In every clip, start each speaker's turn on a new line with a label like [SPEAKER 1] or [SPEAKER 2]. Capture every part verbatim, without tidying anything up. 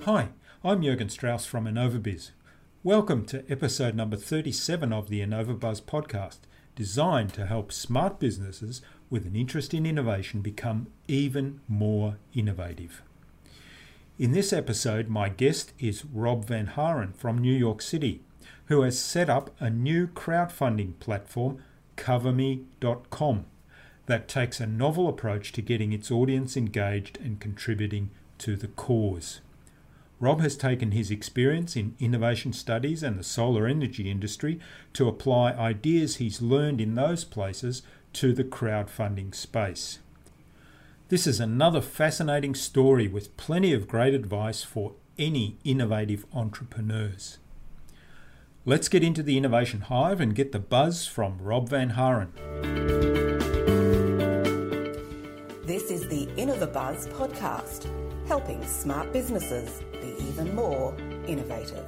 [SPEAKER 1] Hi, I'm Jürgen Strauss from InnovaBiz. Welcome to episode number thirty-seven of the InnovaBuzz podcast, designed to help smart businesses with an interest in innovation become even more innovative. In this episode, my guest is Rob Van Haren from New York City, who has set up a new crowdfunding platform, cover me dot com, that takes a novel approach to getting its audience engaged and contributing to the cause. Rob has taken his experience in innovation studies and the solar energy industry to apply ideas he's learned in those places to the crowdfunding space. This is another fascinating story with plenty of great advice for any innovative entrepreneurs. Let's get into the Innovation Hive and get the buzz from Rob Van Haren.
[SPEAKER 2] This is the InnovaBuzz podcast, helping smart businesses be even more innovative.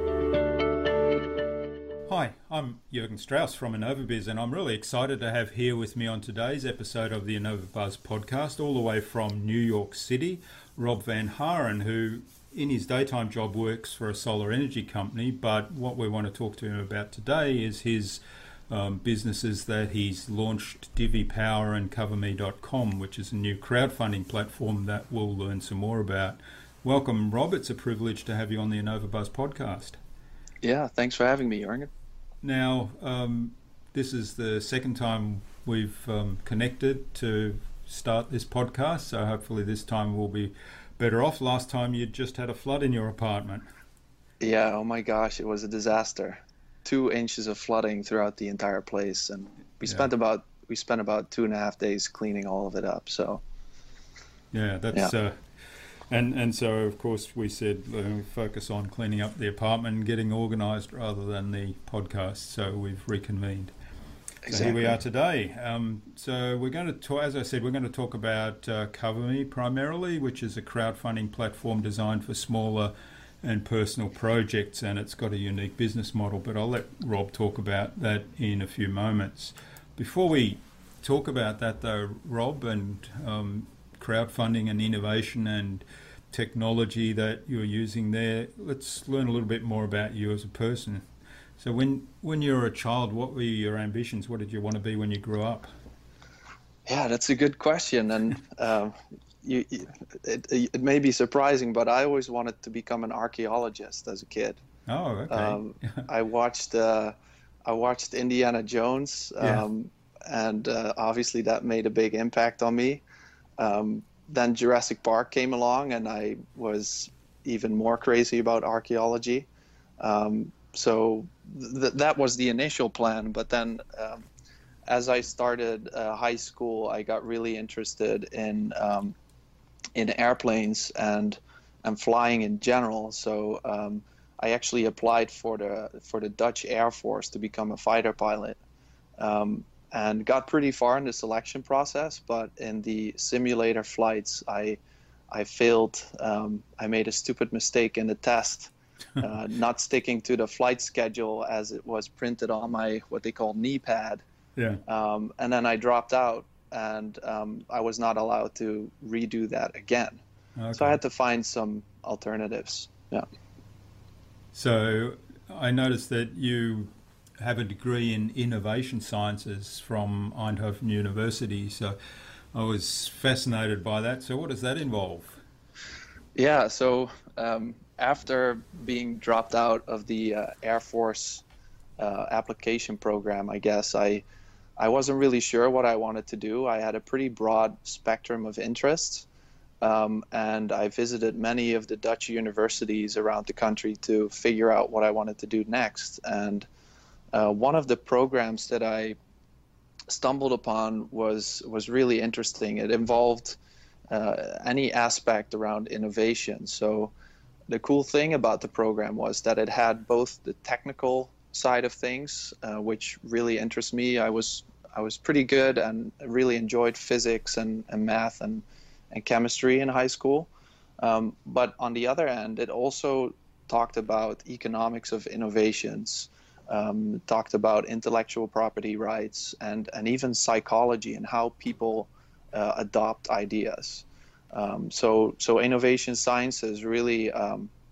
[SPEAKER 1] Hi, I'm Jürgen Strauss from InnovaBiz, and I'm really excited to have here with me on today's episode of the InnovaBuzz podcast, all the way from New York City, Rob Van Haren, who in his daytime job works for a solar energy company, but what we want to talk to him about today is his um, businesses that he's launched, Divi Power and cover me dot com, which is a new crowdfunding platform that we'll learn some more about. Welcome, Rob. It's a privilege to have you on the InnovaBuzz podcast.
[SPEAKER 3] Yeah, thanks for having me, Jürgen.
[SPEAKER 1] Now, um, this is the second time we've um, connected to start this podcast, so hopefully this time we'll be better off. Last time you just had a flood in your apartment.
[SPEAKER 3] Yeah, oh my gosh, it was a disaster. Two inches of flooding throughout the entire place, and we yeah. spent about we spent about two and a half days cleaning all of it up. So,
[SPEAKER 1] yeah, that's yeah. Uh, and and so of course we said uh, focus on cleaning up the apartment and getting organised rather than the podcast. So we've reconvened. Exactly. So here we are today. Um, so we're going to talk, as I said, we're going to talk about uh, CoverMe primarily, which is a crowdfunding platform designed for smaller and personal projects, and it's got a unique business model, but I'll let Rob talk about that in a few moments. Before we talk about that though, Rob, and um, crowdfunding and innovation and technology that you're using there, let's learn a little bit more about you as a person. So when when you were a child, what were your ambitions? What did you want to be when you grew up?
[SPEAKER 3] Yeah, that's a good question, and um, You, it, it may be surprising, but I always wanted to become an archaeologist as a kid.
[SPEAKER 1] Oh, okay. Um,
[SPEAKER 3] I watched uh, I watched Indiana Jones, um, yeah. and uh, obviously that made a big impact on me. Um, then Jurassic Park came along, and I was even more crazy about archaeology. Um, so th- that was the initial plan, but then um, as I started uh, high school, I got really interested in um, in airplanes and and flying in general. So um, I actually applied for the for the Dutch Air Force to become a fighter pilot, um, and got pretty far in the selection process. But in the simulator flights, I I failed. Um, I made a stupid mistake in the test, uh, not sticking to the flight schedule as it was printed on my what they call knee pad.
[SPEAKER 1] Yeah.
[SPEAKER 3] Um, and then I dropped out. And um, I was not allowed to redo that again. Okay. So I had to find some alternatives. Yeah.
[SPEAKER 1] So I noticed that you have a degree in innovation sciences from Eindhoven University. So I was fascinated by that. So what does that involve?
[SPEAKER 3] Yeah. So um, after being dropped out of the uh, Air Force uh, application program, I guess I. I wasn't really sure what I wanted to do. I had a pretty broad spectrum of interests, um, and I visited many of the Dutch universities around the country to figure out what I wanted to do next. And uh, one of the programs that I stumbled upon was was really interesting. It involved uh, any aspect around innovation. So the cool thing about the program was that it had both the technical side of things, uh, which really interests me. I was I was pretty good and really enjoyed physics and, and math and, and chemistry in high school. Um, but on the other end, it also talked about economics of innovations, um, talked about intellectual property rights, and, and even psychology and how people uh, adopt ideas. Um, so, so innovation sciences really um,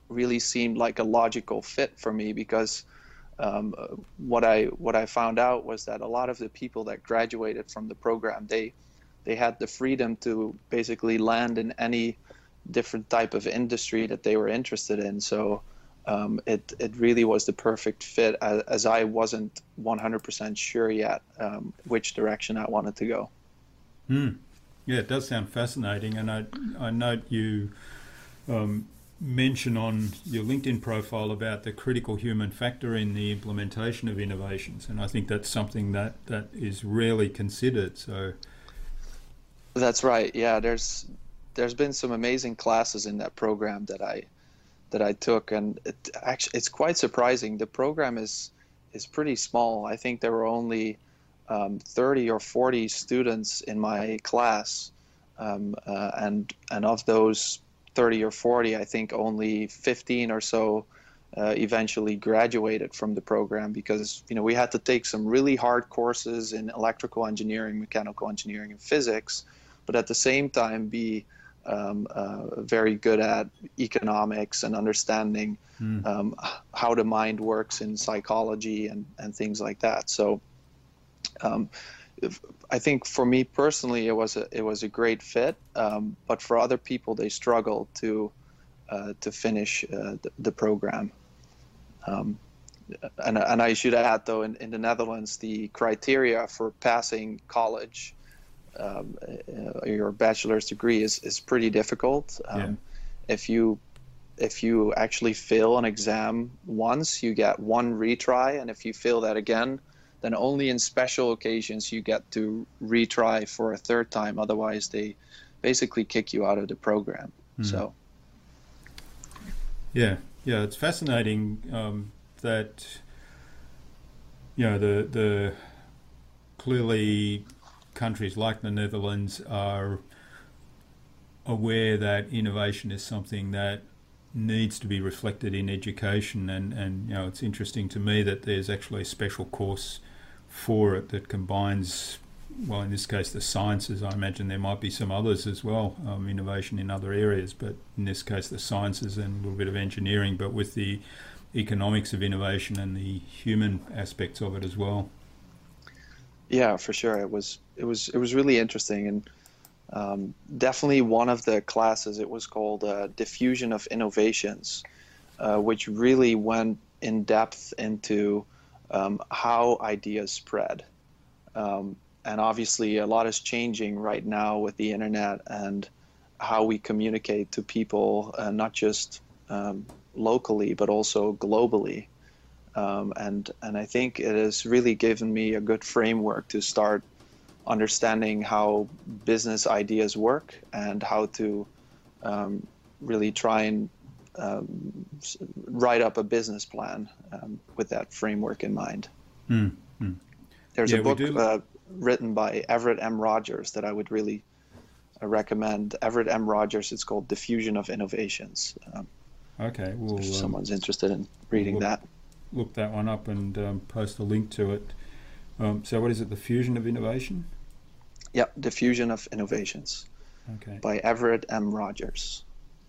[SPEAKER 3] really seemed like a logical fit for me because um, what I what I found out was that a lot of the people that graduated from the program, they they had the freedom to basically land in any different type of industry that they were interested in. So um, it it really was the perfect fit, as, as I wasn't one hundred percent sure yet um, which direction I wanted to go.
[SPEAKER 1] Hmm. Yeah, it does sound fascinating, and I I note you um, mention on your LinkedIn profile about the critical human factor in the implementation of innovations, and I think that's something that, that is rarely considered. So
[SPEAKER 3] that's right. Yeah, there's there's been some amazing classes in that program that I that I took, and it actually it's quite surprising. The program is is pretty small. I think there were only um, thirty or forty students in my class, um, uh, and and of those thirty or forty, I think only fifteen or so uh, eventually graduated from the program, because you know we had to take some really hard courses in electrical engineering, mechanical engineering, and physics, but at the same time be um, uh, very good at economics and understanding mm. um, how the mind works in psychology and, and things like that. So um, if, I think for me personally, it was a it was a great fit, um, but for other people, they struggled to uh, to finish uh, the, the program. Um, and and I should add, though, in, in the Netherlands, the criteria for passing college, um, uh, your bachelor's degree, is is pretty difficult. Um, yeah. If you if you actually fail an exam once, you get one retry, and if you fail that again, then only in special occasions you get to retry for a third time. Otherwise, they basically kick you out of the program. Mm. So,
[SPEAKER 1] yeah, yeah, it's fascinating um, that you know the the clearly countries like the Netherlands are aware that innovation is something that needs to be reflected in education, and, and you know it's interesting to me that there's actually a special course for it that combines, well, in this case the sciences. I imagine there might be some others as well, um, innovation in other areas, but in this case the sciences and a little bit of engineering, but with the economics of innovation and the human aspects of it as well.
[SPEAKER 3] Yeah, for sure. It was it was it was really interesting, and Um, definitely one of the classes, it was called uh, Diffusion of Innovations, uh, which really went in depth into um, how ideas spread. Um, and obviously a lot is changing right now with the internet and how we communicate to people, uh, not just um, locally, but also globally. Um, and, and I think it has really given me a good framework to start understanding how business ideas work and how to um, really try and um, write up a business plan um, with that framework in mind. Mm-hmm. There's yeah, a book uh, written by Everett M. Rogers that I would really uh, recommend. Everett M. Rogers, it's called Diffusion of Innovations. Um,
[SPEAKER 1] okay. Well,
[SPEAKER 3] if someone's um, interested in reading
[SPEAKER 1] we'll
[SPEAKER 3] that.
[SPEAKER 1] Look that one up and um, post a link to it. Um, so what is it, The Fusion of Innovation?
[SPEAKER 3] Yeah, Diffusion of Innovations.
[SPEAKER 1] Okay.
[SPEAKER 3] By Everett M. Rogers.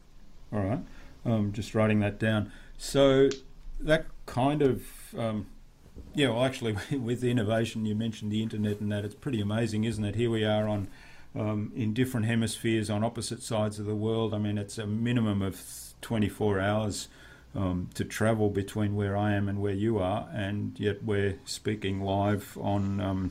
[SPEAKER 1] All right. Um, just writing that down. So that kind of, um, yeah, well, actually, with the innovation, you mentioned the internet and that. It's pretty amazing, isn't it? Here we are on um, in different hemispheres on opposite sides of the world. I mean, it's a minimum of twenty-four hours um, to travel between where I am and where you are, and yet we're speaking live on um,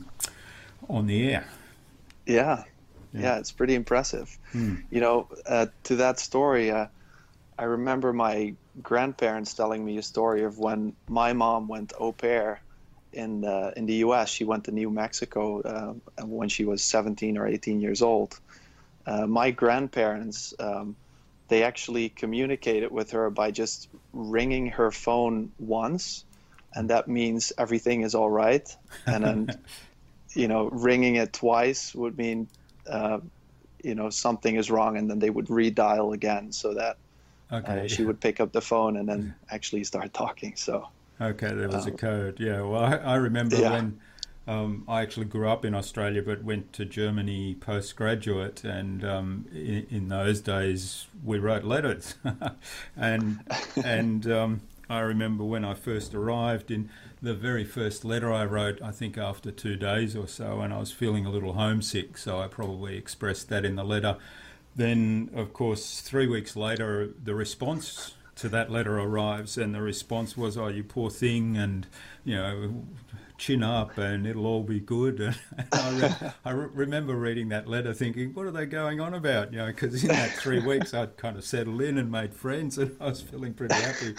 [SPEAKER 1] on the air.
[SPEAKER 3] Yeah. yeah, yeah, it's pretty impressive. Hmm. You know, uh, to that story, uh, I remember my grandparents telling me a story of when my mom went au pair in uh, in the U S. She went to New Mexico uh, when she was seventeen or eighteen years old. Uh, my grandparents, um, they actually communicated with her by just ringing her phone once, and that means everything is all right. And then you know, ringing it twice would mean, uh, you know, something is wrong, and then they would redial again so that okay. uh, she would pick up the phone and then actually start talking. So
[SPEAKER 1] okay, there was um, a code. Yeah, well, I, I remember yeah. when Um, I actually grew up in Australia, but went to Germany postgraduate, and um, in, in those days we wrote letters, and and um, I remember when I first arrived, in the very first letter I wrote, I think after two days or so, and I was feeling a little homesick, so I probably expressed that in the letter. Then, of course, three weeks later, the response to that letter arrives, and the response was, "Oh, you poor thing," and you know, chin up, and it'll all be good. And I, re- I re- remember reading that letter, thinking, "What are they going on about?" You know, because in that three weeks, I'd kind of settled in and made friends, and I was feeling pretty happy.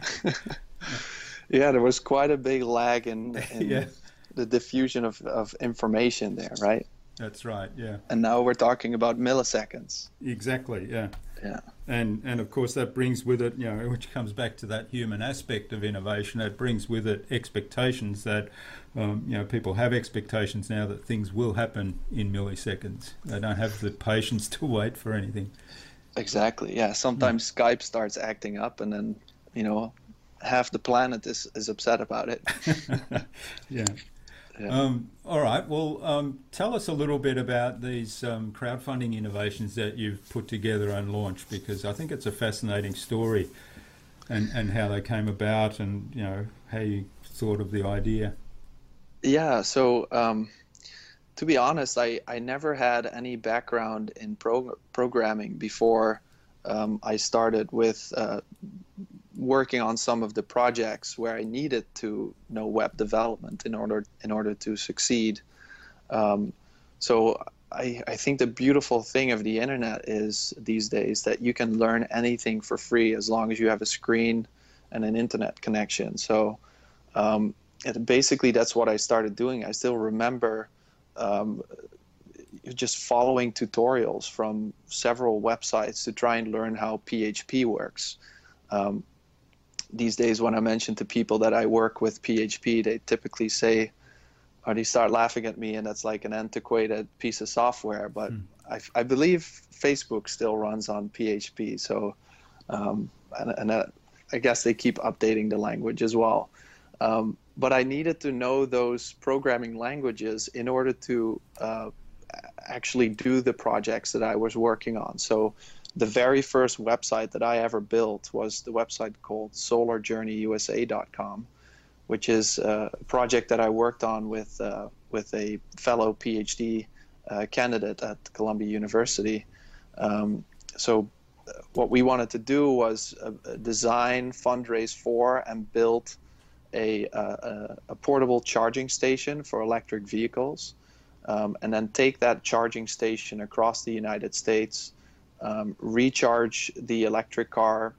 [SPEAKER 3] Yeah, there was quite a big lag in, in
[SPEAKER 1] Yeah.
[SPEAKER 3] the diffusion of, of information there, right?
[SPEAKER 1] That's right. Yeah.
[SPEAKER 3] And now we're talking about milliseconds.
[SPEAKER 1] Exactly. Yeah.
[SPEAKER 3] Yeah.
[SPEAKER 1] And and of course that brings with it, you know, which comes back to that human aspect of innovation. It brings with it expectations that, um, you know, people have expectations now that things will happen in milliseconds. They don't have the patience to wait for anything.
[SPEAKER 3] Exactly. Yeah. Sometimes Skype starts acting up, and then, you know, half the planet is, is upset about it.
[SPEAKER 1] Yeah.
[SPEAKER 3] Yeah.
[SPEAKER 1] Um, all right. Well, um, tell us a little bit about these um, crowdfunding innovations that you've put together and launched, because I think it's a fascinating story, and, and how they came about, and you know how you thought of the idea.
[SPEAKER 3] Yeah. So, um, to be honest, I, I never had any background in pro- programming before um, I started with uh, working on some of the projects where I needed to know web development in order in order to succeed. Um, so I, I think the beautiful thing of the internet is these days that you can learn anything for free as long as you have a screen and an internet connection. So um, it, basically that's what I started doing. I still remember um, just following tutorials from several websites to try and learn how P H P works. Um, These days, when I mention to people that I work with P H P, they typically say, or they start laughing at me, and that's like an antiquated piece of software. But mm. I, I believe Facebook still runs on P H P. So, um, and, and that, I guess they keep updating the language as well. Um, but I needed to know those programming languages in order to uh, actually do the projects that I was working on. So the very first website that I ever built was the website called solar journey U S A dot com, which is a project that I worked on with uh, with a fellow PhD uh, candidate at Columbia University. Um, so what we wanted to do was uh, design, fundraise for, and build a, a, a portable charging station for electric vehicles, um, and then take that charging station across the United States, Um, recharge the electric car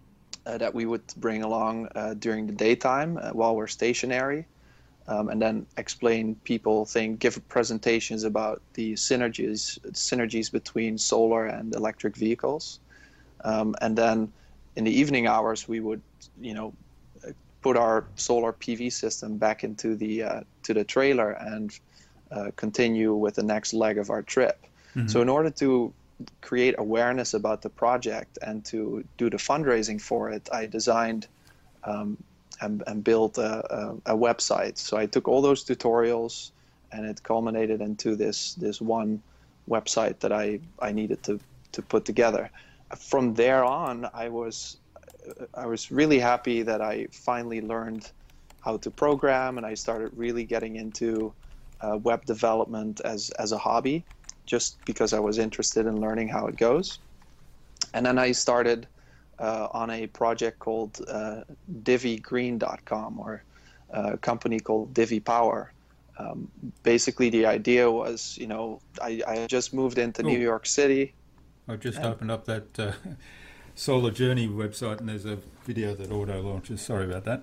[SPEAKER 3] uh, that we would bring along uh, during the daytime uh, while we're stationary, um, and then explain people, think, give presentations about the synergies synergies between solar and electric vehicles, um, and then in the evening hours we would, you know, put our solar P V system back into the uh, to the trailer and uh, continue with the next leg of our trip. Mm-hmm. So in order to create awareness about the project and to do the fundraising for it, I designed um, and, and built a, a, a website. So I took all those tutorials, and it culminated into this this one website that I, I needed to, to put together. From there on, I was I was really happy that I finally learned how to program, and I started really getting into uh, web development as as a hobby, just because I was interested in learning how it goes. And then I started uh, on a project called uh, Divi Green dot com, or a company called Divi Power. Um, basically, the idea was, you know, I, I just moved into Ooh. New York City.
[SPEAKER 1] I just opened up that uh, Solar Journey website, and there's a video that auto launches. Sorry about that.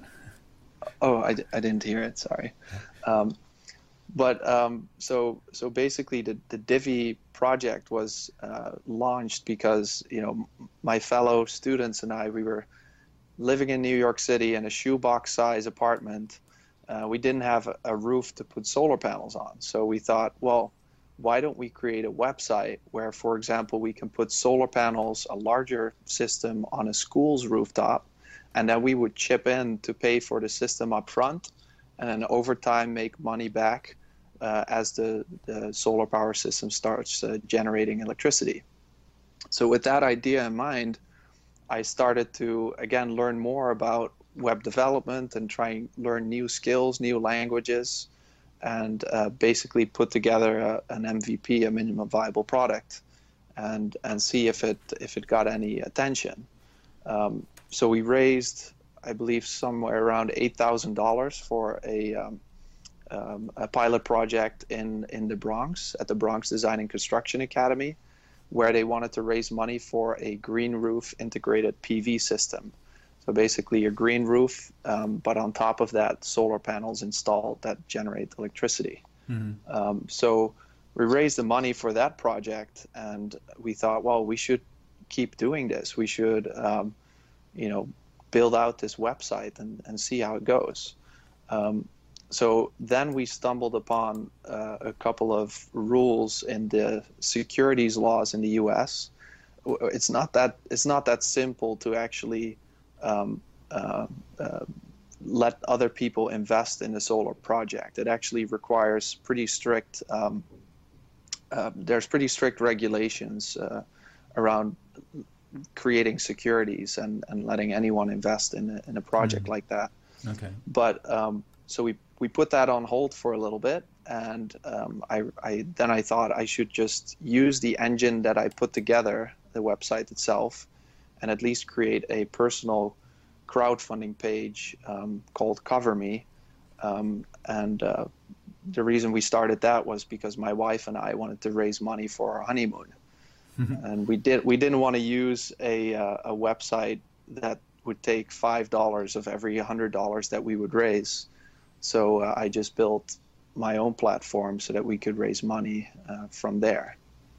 [SPEAKER 3] Oh, I, I didn't hear it. Sorry. Um, But um, so so basically, the, the Divi project was uh, launched because, you know, my fellow students and I, we were living in New York City in a shoebox-size apartment. Uh, we didn't have a, a roof to put solar panels on, so we thought, well, why don't we create a website where, for example, we can put solar panels, a larger system, on a school's rooftop, and then we would chip in to pay for the system up front. and then over time make money back uh, as the, the solar power system starts uh, generating electricity. So with that idea in mind, I started to, again, learn more about web development and try and learn new skills, new languages, and uh, basically put together a, an M V P, a minimum viable product, and and see if it if it got any attention. Um, so we raised, I believe, somewhere around eight thousand dollars for a um, um, a pilot project in in the Bronx at the Bronx Design and Construction Academy, where they wanted to raise money for a green roof integrated P V system. So basically a green roof, um, but on top of that, solar panels installed that generate electricity. Mm-hmm. Um, so we raised the money for that project, and we thought, well, we should keep doing this. We should, um, you know, build out this website and, and see how it goes. Um, so then we stumbled upon uh, a couple of rules in the securities laws in the U S. It's not that it's not that simple to actually Um, uh, uh, let other people invest in the solar project. It actually requires pretty strict, um, uh, there's pretty strict regulations uh, around creating securities and, and letting anyone invest in a, in a project mm. like that.
[SPEAKER 1] Okay.
[SPEAKER 3] But um, so we, we put that on hold for a little bit, and um, I, I then I thought I should just use the engine that I put together, the website itself, and at least create a personal crowdfunding page um, called Cover Me. Um, and uh, the reason we started that was because my wife and I wanted to raise money for our honeymoon. Mm-hmm. And we, did, we didn't want to use a, uh, a website that would take five dollars of every one hundred dollars that we would raise. So uh, I just built my own platform so that we could raise money uh, from there.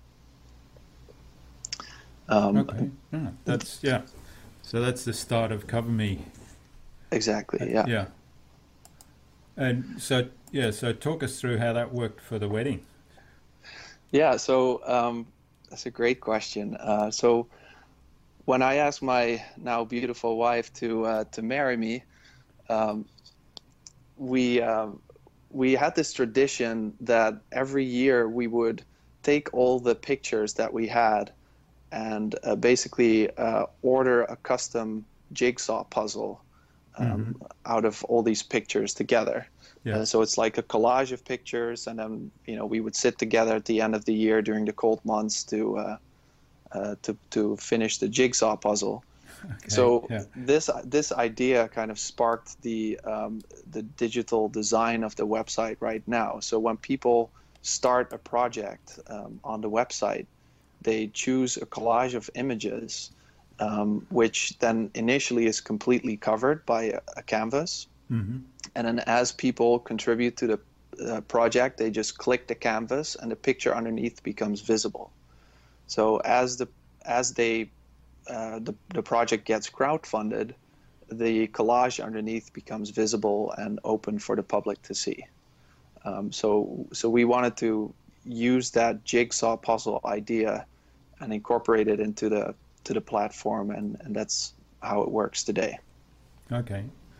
[SPEAKER 1] Um, okay, yeah, that's yeah. So that's the start of Cover Me.
[SPEAKER 3] Exactly. Yeah.
[SPEAKER 1] Yeah. And so yeah, so talk us through how that worked for the wedding.
[SPEAKER 3] Yeah. So um, that's a great question. Uh, so when I asked my now beautiful wife to uh, to marry me, um, we uh, we had this tradition that every year we would take all the pictures that we had and uh, basically uh, order a custom jigsaw puzzle um, mm-hmm. out of all these pictures together. Yeah. Uh, so it's like a collage of pictures, and then you know we would sit together at the end of the year during the cold months to uh, uh, to to finish the jigsaw puzzle. Okay. So yeah. this this idea kind of sparked the um, the digital design of the website right now. So when people start a project um, on the website, they choose a collage of images, um, which then initially is completely covered by a, a canvas. Mm-hmm. And then as people contribute to the uh, project, they just click the canvas and the picture underneath becomes visible. So as the as they uh, the, the project gets crowdfunded, the collage underneath becomes visible and open for the public to see. Um, so so we wanted to use that jigsaw puzzle idea and incorporate it into the to the platform, and, and that's how it works today.
[SPEAKER 1] Okay.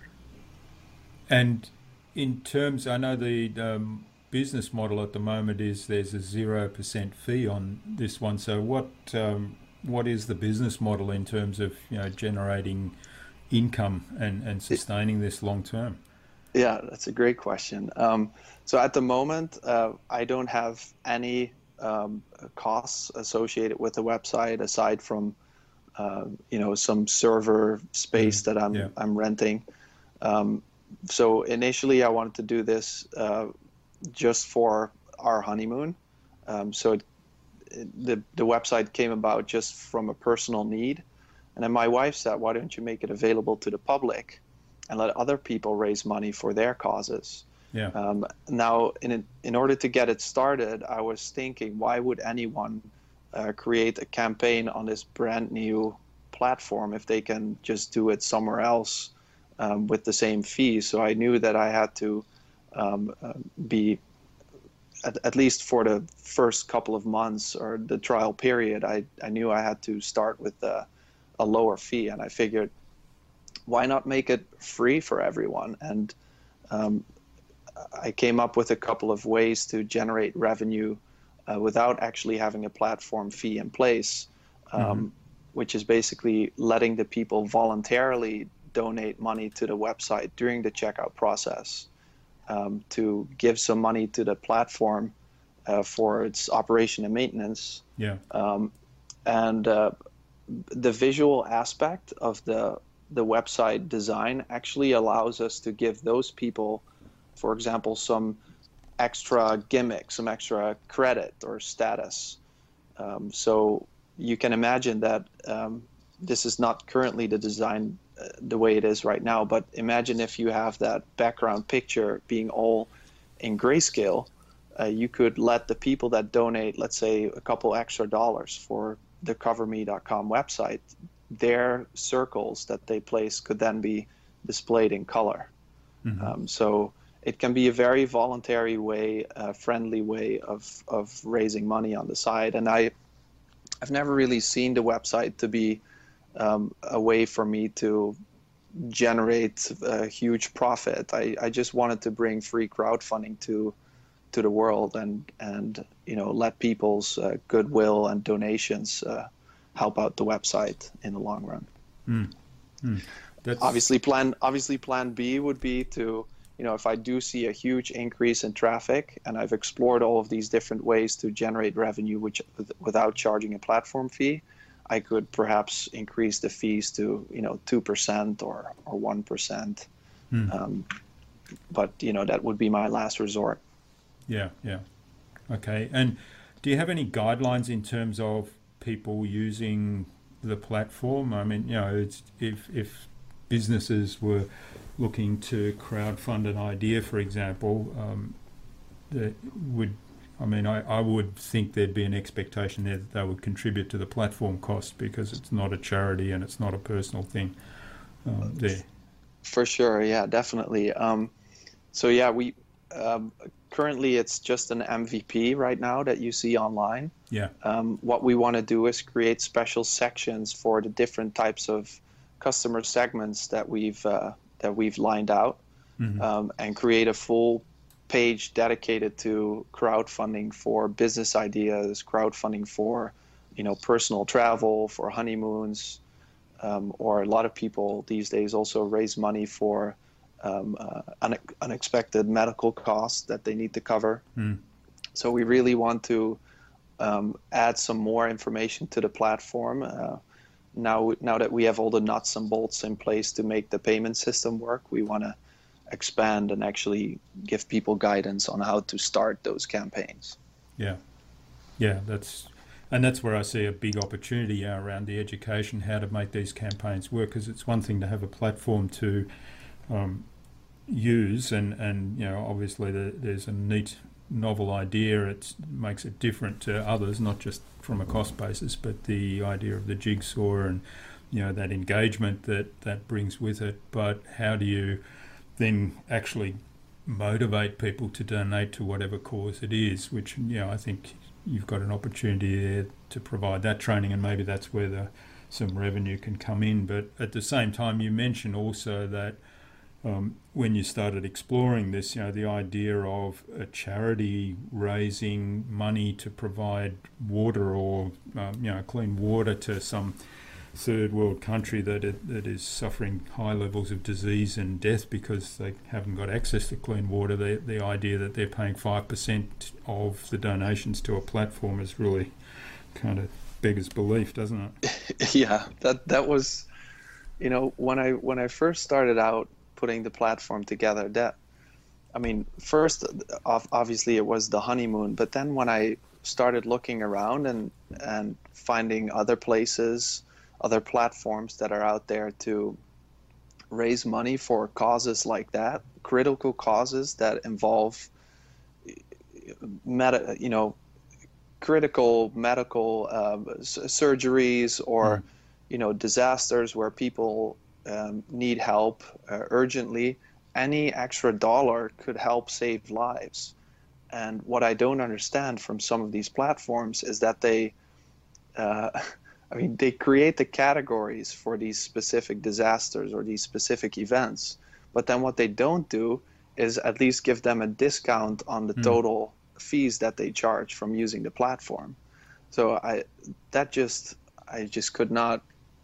[SPEAKER 1] And in terms, I know the um, business model at the moment is there's a zero percent fee on this one. So what um, what is the business model in terms of you know generating income and, and sustaining this long term?
[SPEAKER 3] Yeah, that's a great question. Um, so at the moment, uh, I don't have any um, costs associated with the website aside from uh, you know some server space that I'm yeah. I'm renting. Um, so initially, I wanted to do this uh, just for our honeymoon. Um, so it, it, the the website came about just from a personal need, and then my wife said, "Why don't you make it available to the public and let other people raise money for their causes?"
[SPEAKER 1] Yeah.
[SPEAKER 3] Um, now, in in order to get it started, I was thinking, why would anyone uh, create a campaign on this brand new platform if they can just do it somewhere else um, with the same fees? So I knew that I had to um, uh, be, at, at least for the first couple of months or the trial period, I, I knew I had to start with a, a lower fee. And I figured, why not make it free for everyone? And um, I came up with a couple of ways to generate revenue uh, without actually having a platform fee in place, um, mm-hmm. which is basically letting the people voluntarily donate money to the website during the checkout process, um, to give some money to the platform uh, for its operation and maintenance.
[SPEAKER 1] Yeah.
[SPEAKER 3] Um, and uh, the visual aspect of the the website design actually allows us to give those people, for example, some extra gimmick, some extra credit or status. Um, so you can imagine that um, this is not currently the design uh, the way it is right now, but imagine if you have that background picture being all in grayscale, uh, you could let the people that donate, let's say, a couple extra dollars for the cover me dot com website, their circles that they place could then be displayed in color. Mm-hmm. Um, so it can be a very voluntary way, a friendly way of, of raising money on the site. And I, I've never really seen the website to be um, a way for me to generate a huge profit. I, I just wanted to bring free crowdfunding to to the world and, and you know, let people's uh, goodwill and donations uh, help out the website in the long run.
[SPEAKER 1] Mm. Mm. That's...
[SPEAKER 3] Obviously, plan obviously plan B would be to, you know, if I do see a huge increase in traffic and I've explored all of these different ways to generate revenue which without charging a platform fee, I could perhaps increase the fees to, you know, two percent or or one percent. Mm. Um, but you know, that would be my last resort.
[SPEAKER 1] Yeah, yeah. Okay. And do you have any guidelines in terms of people using the platform? I mean, you know, it's, if if businesses were looking to crowdfund an idea, for example, um, that would, I mean, I, I would think there'd be an expectation there that they would contribute to the platform cost because it's not a charity and it's not a personal thing um, there.
[SPEAKER 3] For sure, yeah, definitely. Um, so yeah, we um, currently it's just an M V P right now that you see online.
[SPEAKER 1] Yeah.
[SPEAKER 3] Um, what we want to do is create special sections for the different types of customer segments that we've uh, that we've lined out, mm-hmm. um, and create a full page dedicated to crowdfunding for business ideas, crowdfunding for, you know, personal travel, for honeymoons, um, or a lot of people these days also raise money for um, uh, une- unexpected medical costs that they need to cover.
[SPEAKER 1] Mm.
[SPEAKER 3] So we really want to um, add some more information to the platform. Uh, now, now that we have all the nuts and bolts in place to make the payment system work, we want to expand and actually give people guidance on how to start those campaigns.
[SPEAKER 1] Yeah, yeah, that's and that's where I see a big opportunity uh, around the education, how to make these campaigns work. Because it's one thing to have a platform to um, use, and and you know, obviously the, there's a neat, novel idea. It makes it different to others, not just from a cost basis, but the idea of the jigsaw and you know that engagement that that brings with it. But how do you then actually motivate people to donate to whatever cause it is, which, you know, I think you've got an opportunity there to provide that training, and maybe that's where the some revenue can come in. But at the same time, you mentioned also that um, when you started exploring this, you know, the idea of a charity raising money to provide water or, um, you know, clean water to some third world country that it, that is suffering high levels of disease and death because they haven't got access to clean water. The the idea that they're paying five percent of the donations to a platform is really kind of beggars belief, doesn't
[SPEAKER 3] it? Yeah, that that was, you know, when I when I first started out putting the platform together, that, I mean, first obviously it was the honeymoon, but then when I started looking around and and finding other places, other platforms that are out there to raise money for causes like that, critical causes that involve, meta, you know, critical medical um, s- surgeries or, mm. you know, disasters where people um, need help uh, urgently. Any extra dollar could help save lives. And what I don't understand from some of these platforms is that they, uh, I mean, they create the categories for these specific disasters or these specific events, but then what they don't do is at least give them a discount on the mm. total fees that they charge from using the platform. So I that just I just could not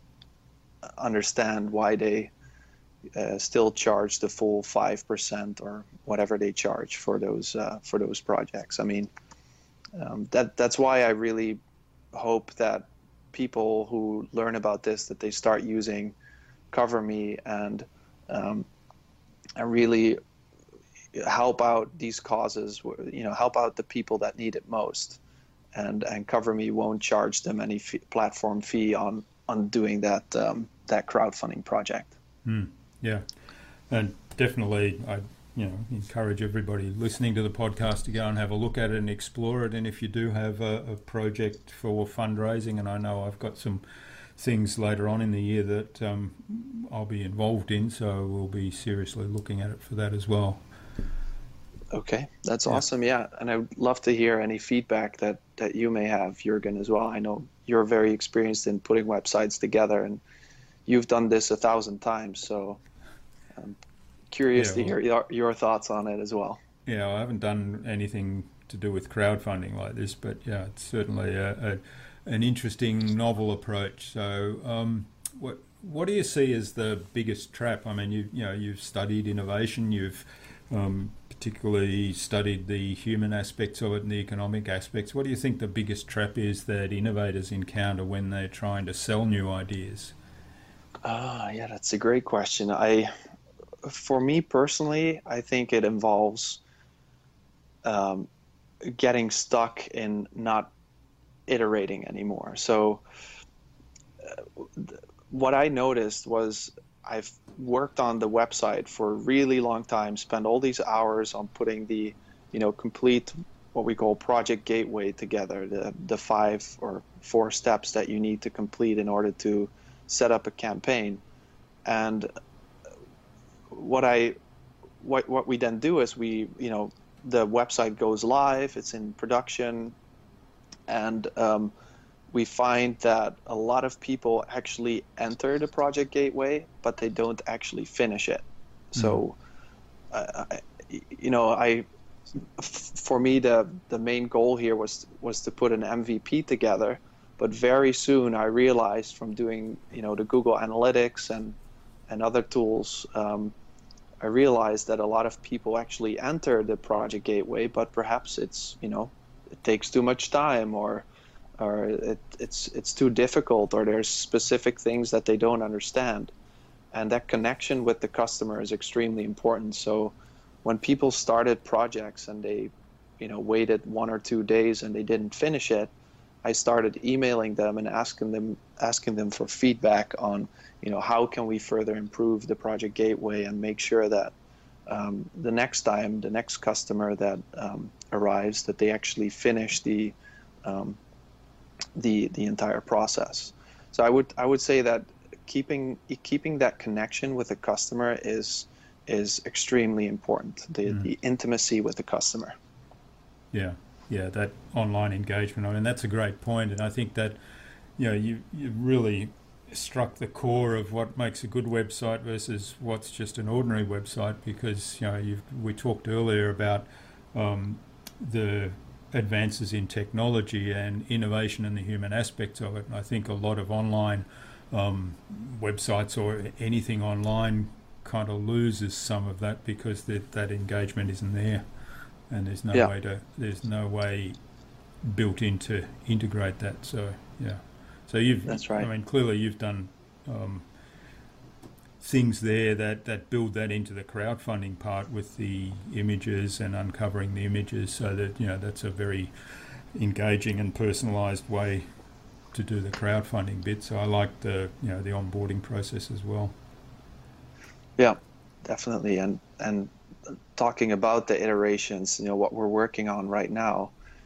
[SPEAKER 3] understand why they uh, still charge the full five percent or whatever they charge for those uh, for those projects. I mean, um, that that's why I really hope that people who learn about this, that they start using CoverMe and um, and really help out these causes, you know, help out the people that need it most. And and CoverMe won't charge them any fee, platform fee on on doing that um, that crowdfunding project.
[SPEAKER 1] Mm, yeah, and definitely, I you know encourage everybody listening to the podcast to go and have a look at it and explore it. And if you do have a, a project for fundraising, and I know I've got some things later on in the year that um, I'll be involved in, so we'll be seriously looking at it for that as well.
[SPEAKER 3] Okay, that's yeah. awesome. Yeah, and I would love to hear any feedback that, that you may have, Jürgen, as well. I know you're very experienced in putting websites together, and you've done this a thousand times, so I'm curious yeah, to well, hear your, your thoughts on it as well.
[SPEAKER 1] Yeah, I haven't done anything to do with crowdfunding like this, but yeah, it's certainly a, a, an interesting, novel approach. So um, what what do you see as the biggest trap? I mean, you you know, you've studied innovation, you've um, particularly studied the human aspects of it and the economic aspects. What do you think the biggest trap is that innovators encounter when they're trying to sell new ideas?
[SPEAKER 3] Ah, uh, yeah, that's a great question. I, for me personally, I think it involves um, getting stuck in not iterating anymore. So uh, what I noticed was I've worked on the website for a really long time, spent all these hours on putting the, you know, complete what we call project gateway together, the the five or four steps that you need to complete in order to set up a campaign. And what I what what we then do is we, you know, the website goes live, it's in production, and um, we find that a lot of people actually enter the project gateway, but they don't actually finish it. Mm-hmm. So, uh, I, you know, I, for me, the the main goal here was was to put an M V P together. But very soon, I realized from doing, you know, the Google Analytics and and other tools, um, I realized that a lot of people actually enter the project gateway, but perhaps it's, you know, it takes too much time, or or it, it's it's too difficult, or there's specific things that they don't understand. And that connection with the customer is extremely important. So when people started projects and they, you know, waited one or two days and they didn't finish it, I started emailing them and asking them asking them for feedback on, you know, how can we further improve the project gateway and make sure that um, the next time, the next customer that um, arrives, that they actually finish the um, the the entire process. So I would I would say that keeping keeping that connection with the customer is is extremely important. The mm. the intimacy with the customer.
[SPEAKER 1] Yeah, yeah, that online engagement. I mean, that's a great point, and I think that, you know, you you really struck the core of what makes a good website versus what's just an ordinary website, because, you know, you've, we talked earlier about um, the advances in technology and innovation and the human aspects of it. And I think a lot of online um, websites or anything online kind of loses some of that because the, that engagement isn't there, and there's no yeah. way to there's no way built in to integrate that. So yeah, so you've
[SPEAKER 3] that's right.
[SPEAKER 1] I mean, clearly you've done um, things there that, that build that into the crowdfunding part with the images and uncovering the images, so that, you know, that's a very engaging and personalised way to do the crowdfunding bit. So I like the, you know, the onboarding process as well.
[SPEAKER 3] Yeah, definitely. And and talking about the iterations, you know, what we're working on right now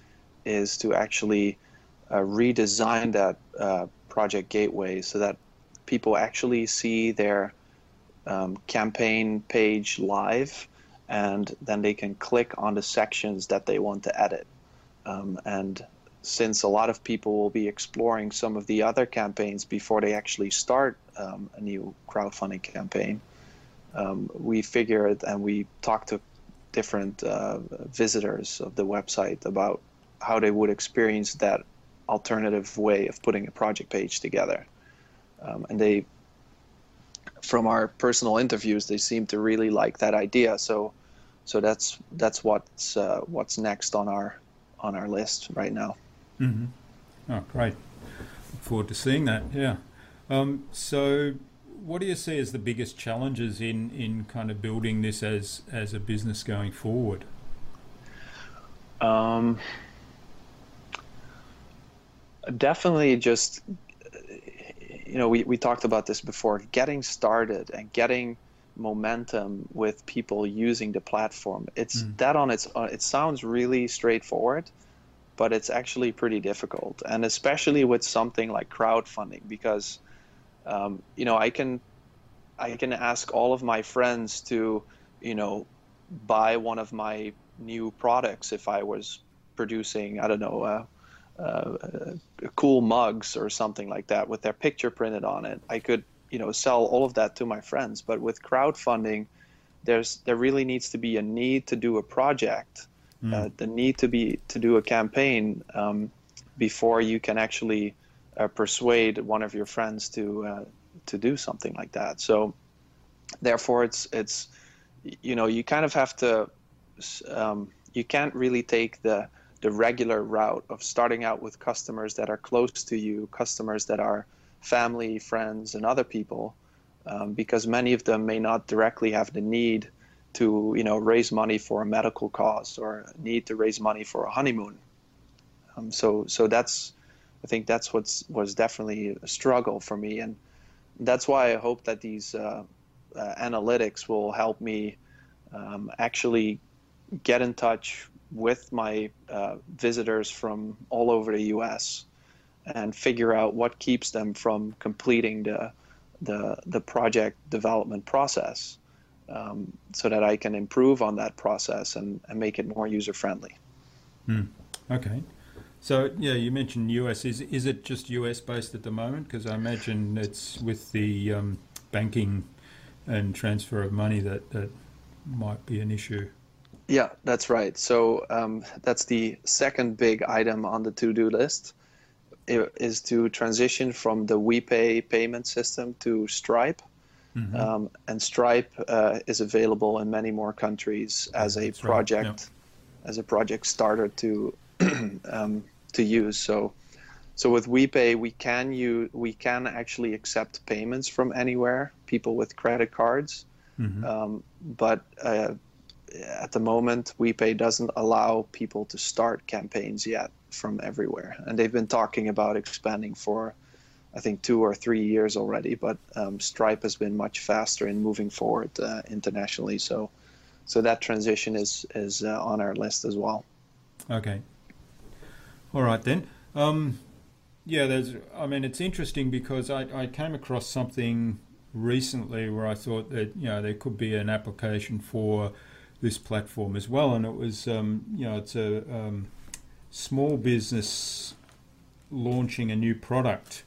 [SPEAKER 3] is to actually uh, redesign that uh, project gateway so that people actually see their Um, campaign page live, and then they can click on the sections that they want to edit. Um, and since a lot of people will be exploring some of the other campaigns before they actually start um, a new crowdfunding campaign, um, we figured and we talked to different uh, visitors of the website about how they would experience that alternative way of putting a project page together. Um, and they, from our personal interviews, they seem to really like that idea. So, so that's that's what's uh, what's next on our on our list right now.
[SPEAKER 1] Mm-hmm. Oh, great! Look forward to seeing that. Yeah. Um, so, what do you see as the biggest challenges in, in kind of building this as as a business going forward?
[SPEAKER 3] Um, definitely just, you know, we, we talked about this before, getting started and getting momentum with people using the platform. It's mm. that on its own, it sounds really straightforward, but it's actually pretty difficult. And especially with something like crowdfunding, because, um, you know, I can, I can ask all of my friends to, you know, buy one of my new products if I was producing, I don't know, uh, uh, cool mugs or something like that with their picture printed on it. I could, you know, sell all of that to my friends. But with crowdfunding, there's there really needs to be a need to do a project, mm. uh, the need to be to do a campaign um, before you can actually uh, persuade one of your friends to uh, to do something like that. So therefore, it's it's you know you kind of have to um, you can't really take the the regular route of starting out with customers that are close to you, customers that are family, friends, and other people, um, because many of them may not directly have the need to, you know, raise money for a medical cause or need to raise money for a honeymoon. Um, so, so that's, I think that's what's was definitely a struggle for me, and that's why I hope that these uh, uh, analytics will help me um, actually get in touch with my uh, visitors from all over the U S and figure out what keeps them from completing the the, the project development process, um, so that I can improve on that process and, and make it more user friendly.
[SPEAKER 1] Hmm. Okay. So yeah, you mentioned U S. Is is it just U S based at the moment? Because I imagine it's with the um, banking and transfer of money that, that might be an issue.
[SPEAKER 3] Yeah, that's right. So um, that's the second big item on the to-do list, it is to transition from the WePay payment system to Stripe. Mm-hmm. Um, and Stripe uh, is available in many more countries as a that's project, right. yeah. as a project starter to um, to use. So, so with WePay, we can use we can actually accept payments from anywhere, people with credit cards, mm-hmm. um, but uh, at the moment, WePay doesn't allow people to start campaigns yet from everywhere. And they've been talking about expanding for, I think, two or three years already. But um, Stripe has been much faster in moving forward uh, internationally. So so that transition is, is uh, on our list as well.
[SPEAKER 1] Okay. All right, then. Um, yeah, there's. I mean, it's interesting because I, I came across something recently where I thought that, you know, there could be an application for this platform as well, and it was um, you know it's a um, small business launching a new product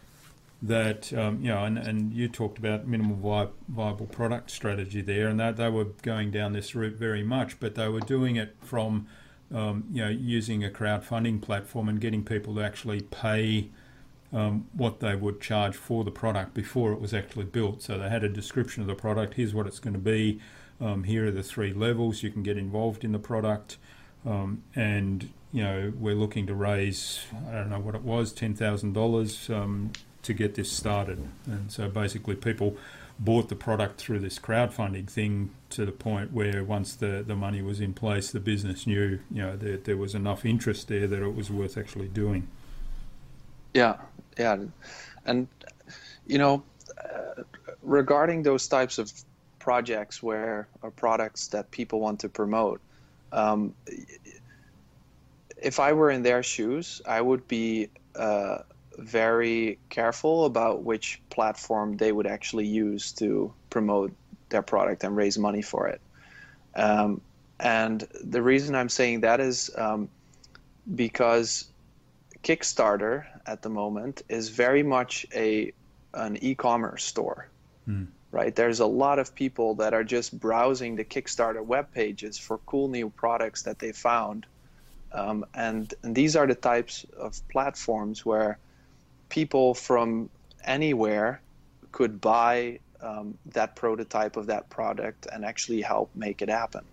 [SPEAKER 1] that um, you know and, and you talked about minimal vi- viable product strategy there, and that they were going down this route very much, but they were doing it from um, you know using a crowdfunding platform and getting people to actually pay um, what they would charge for the product before it was actually built. So they had a description of the product. Here's what it's going to be. Um, here are the three levels you can get involved in the product, um, and you know we're looking to raise, I don't know what it was, ten thousand dollars um, to get this started. And so basically people bought the product through this crowdfunding thing to the point where once the, the money was in place, the business knew you know that there was enough interest there that it was worth actually doing.
[SPEAKER 3] Yeah, yeah, and you know uh, regarding those types of projects where or products that people want to promote, um, if I were in their shoes, I would be uh, very careful about which platform they would actually use to promote their product and raise money for it. Um, and the reason I'm saying that is um, because Kickstarter at the moment is very much a an e-commerce store. Hmm. right? There's a lot of people that are just browsing the Kickstarter web pages for cool new products that they found. Um, and, and these are the types of platforms where people from anywhere could buy um, that prototype of that product and actually help make it happen.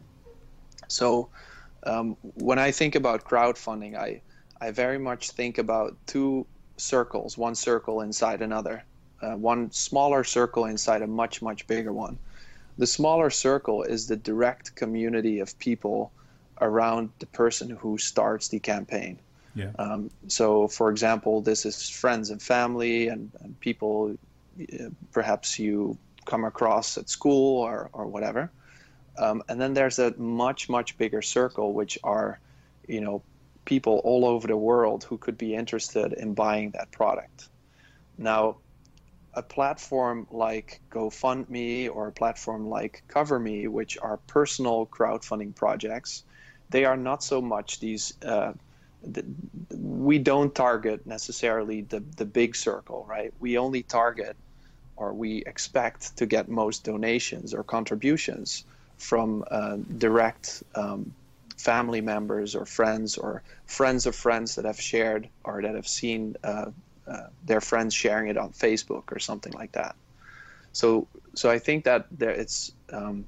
[SPEAKER 3] So um, when I think about crowdfunding, I, I very much think about two circles, one circle inside another, uh, one smaller circle inside a much, much bigger one. The smaller circle is the direct community of people around the person who starts the campaign.
[SPEAKER 1] Yeah.
[SPEAKER 3] Um, so, for example, this is friends and family and, and people uh, perhaps you come across at school or, or whatever. Um, and then there's a much, much bigger circle, which are, you know, people all over the world who could be interested in buying that product. Now, a platform like GoFundMe or a platform like CoverMe, which are personal crowdfunding projects, they are not so much these, uh, the, we don't target necessarily the, the big circle, right? We only target, or we expect to get most donations or contributions from uh, direct um, family members or friends or friends of friends that have shared or that have seen uh, uh, their friends sharing it on Facebook or something like that. So, so I think that there it's um,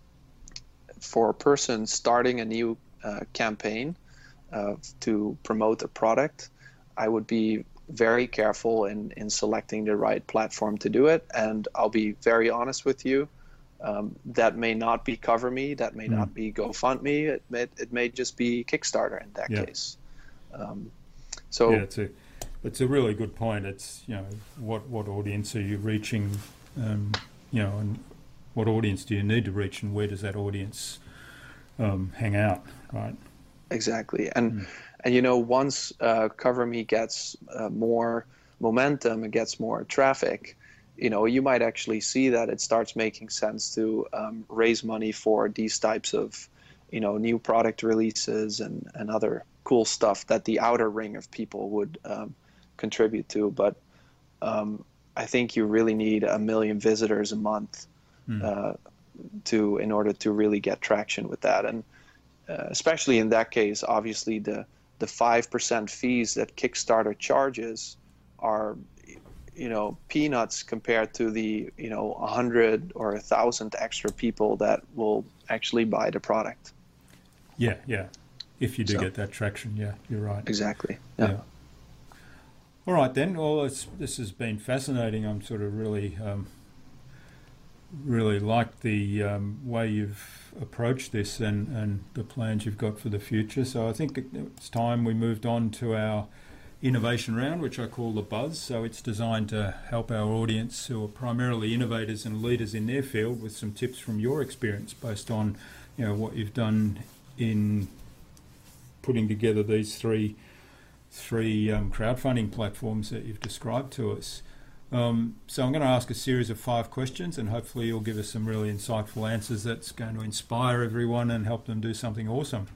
[SPEAKER 3] for a person starting a new uh, campaign uh, to promote a product, I would be very careful in, in selecting the right platform to do it. And I'll be very honest with you. Um, that may not be CoverMe, that may mm. not be GoFundMe, it may, it may just be Kickstarter in that
[SPEAKER 1] yeah.
[SPEAKER 3] case. Um, so
[SPEAKER 1] yeah, it's a, it's a really good point. It's, you know, what, what audience are you reaching, um, you know, and what audience do you need to reach and where does that audience um, hang out, right?
[SPEAKER 3] Exactly. And, mm. and you know, once uh, CoverMe gets uh, more momentum, it gets more traffic, you know, you might actually see that it starts making sense to um, raise money for these types of, you know, new product releases and, and other cool stuff that the outer ring of people would um, contribute to. But um, I think you really need a million visitors a month mm. uh, to in order to really get traction with that. And uh, especially in that case, obviously the the five percent fees that Kickstarter charges are, you know, peanuts compared to the, you know, a hundred or a thousand extra people that will actually buy the product.
[SPEAKER 1] Yeah, yeah. If you do
[SPEAKER 3] so,
[SPEAKER 1] get that traction, yeah, you're right.
[SPEAKER 3] Exactly. Yeah. yeah.
[SPEAKER 1] All right then. Well, it's, this has been fascinating. I'm sort of really, um, really like the um, way you've approached this and, and the plans you've got for the future. So I think it's time we moved on to our innovation round, which I call the Buzz. So it's designed to help our audience, who are primarily innovators and leaders in their field, with some tips from your experience based on, you know, what you've done in putting together these three three um, crowdfunding platforms that you've described to us. Um, so I'm going to ask a series of five questions, and hopefully you'll give us some really insightful answers that's going to inspire everyone and help them do something awesome.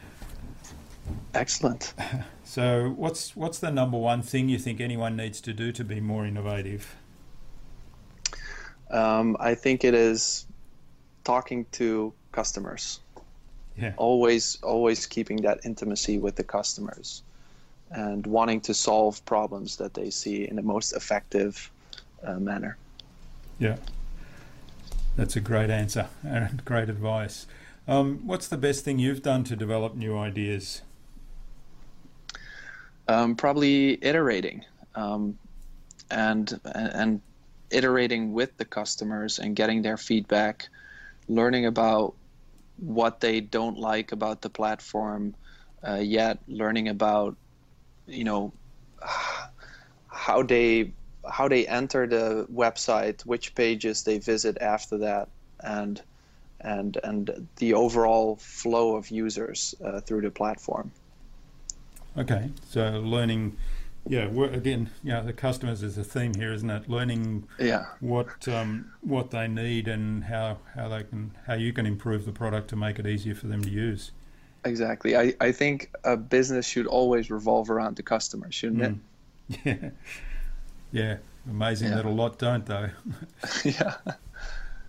[SPEAKER 3] Excellent.
[SPEAKER 1] So what's what's the number one thing you think anyone needs to do to be more innovative?
[SPEAKER 3] Um, I think it is talking to customers.
[SPEAKER 1] Yeah.
[SPEAKER 3] Always, always keeping that intimacy with the customers and wanting to solve problems that they see in the most effective uh, manner.
[SPEAKER 1] Yeah. That's a great answer and great advice. Um, what's the best thing you've done to develop new ideas?
[SPEAKER 3] Um, probably iterating um, and and iterating with the customers and getting their feedback, learning about what they don't like about the platform, uh, yet learning about, you know, how they how they enter the website, which pages they visit after that, and and and the overall flow of users uh, through the platform.
[SPEAKER 1] Okay, so learning, yeah, again, yeah, the customers is a theme here, isn't it? Learning
[SPEAKER 3] yeah.
[SPEAKER 1] what um, what they need and how, how they can how you can improve the product to make it easier for them to use.
[SPEAKER 3] Exactly. I, I think a business should always revolve around the customer, shouldn't
[SPEAKER 1] mm. it? Yeah. Yeah. Amazing
[SPEAKER 3] yeah.
[SPEAKER 1] that a lot don't, though.
[SPEAKER 3] yeah.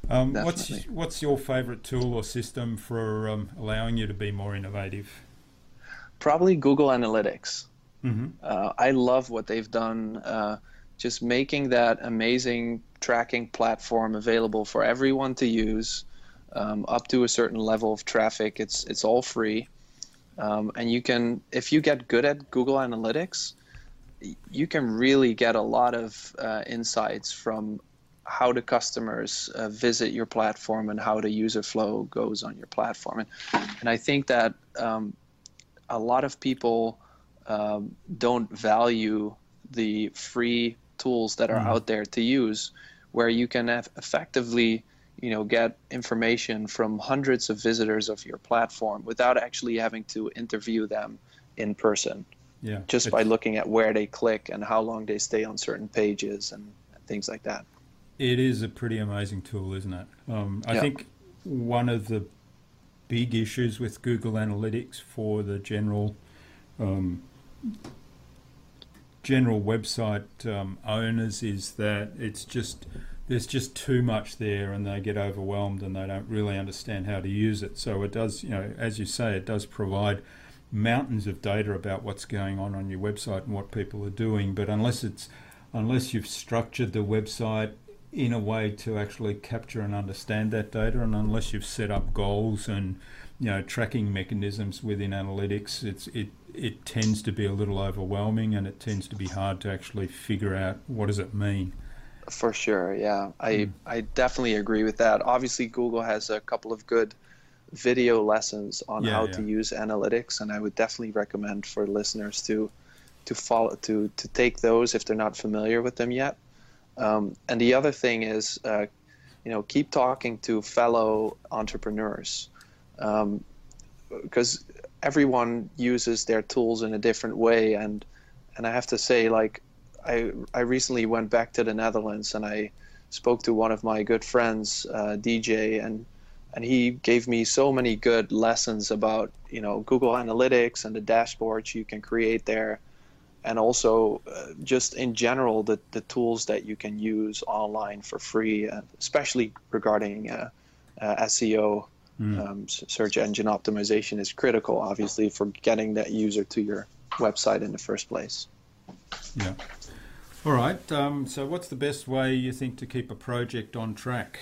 [SPEAKER 1] Um, what's
[SPEAKER 3] Definitely.
[SPEAKER 1] what's your favourite tool or system for um, allowing you to be more innovative?
[SPEAKER 3] Probably Google Analytics.
[SPEAKER 1] Mm-hmm.
[SPEAKER 3] Uh, I love what they've done, uh, just making that amazing tracking platform available for everyone to use, um, up to a certain level of traffic. It's it's all free, um, and you can, if you get good at Google Analytics, you can really get a lot of uh, insights from how the customers uh, visit your platform and how the user flow goes on your platform. And, and I think that um, a lot of people um, don't value the free tools that are
[SPEAKER 1] Mm.
[SPEAKER 3] out there to use, where you can have effectively, you know, get information from hundreds of visitors of your platform without actually having to interview them in person,
[SPEAKER 1] Yeah,
[SPEAKER 3] just
[SPEAKER 1] it's-
[SPEAKER 3] by looking at where they click and how long they stay on certain pages and, and things like that.
[SPEAKER 1] It is a pretty amazing tool, isn't it? Um, I
[SPEAKER 3] Yeah.
[SPEAKER 1] think one of the big issues with Google Analytics for the general um, general website um, owners is that it's just there's just too much there, and they get overwhelmed and they don't really understand how to use it. So it does, you know, as you say, it does provide mountains of data about what's going on on your website and what people are doing. But unless it's unless you've structured the website in a way to actually capture and understand that data, and unless you've set up goals and, you know, tracking mechanisms within analytics, it's it it tends to be a little overwhelming, and it tends to be hard to actually figure out what does it mean.
[SPEAKER 3] For sure, yeah. I,
[SPEAKER 1] Mm.
[SPEAKER 3] I definitely agree with that. Obviously, Google has a couple of good video lessons on
[SPEAKER 1] Yeah,
[SPEAKER 3] how
[SPEAKER 1] yeah.
[SPEAKER 3] to use analytics, and I would definitely recommend for listeners to to follow to to take those if they're not familiar with them yet. Um, and the other thing is, uh, you know, keep talking to fellow entrepreneurs, um, because everyone uses their tools in a different way. And and I have to say, like, I I recently went back to the Netherlands and I spoke to one of my good friends, uh, D J, and and he gave me so many good lessons about, you know, Google Analytics and the dashboards you can create there, and also uh, just in general the, the tools that you can use online for free, uh, especially regarding uh, uh, S E O.
[SPEAKER 1] Mm.
[SPEAKER 3] Um, s- search engine optimization is critical, obviously, for getting that user to your website in the first place.
[SPEAKER 1] Yeah. All right. Um, so, what's the best way you think to keep a project on track?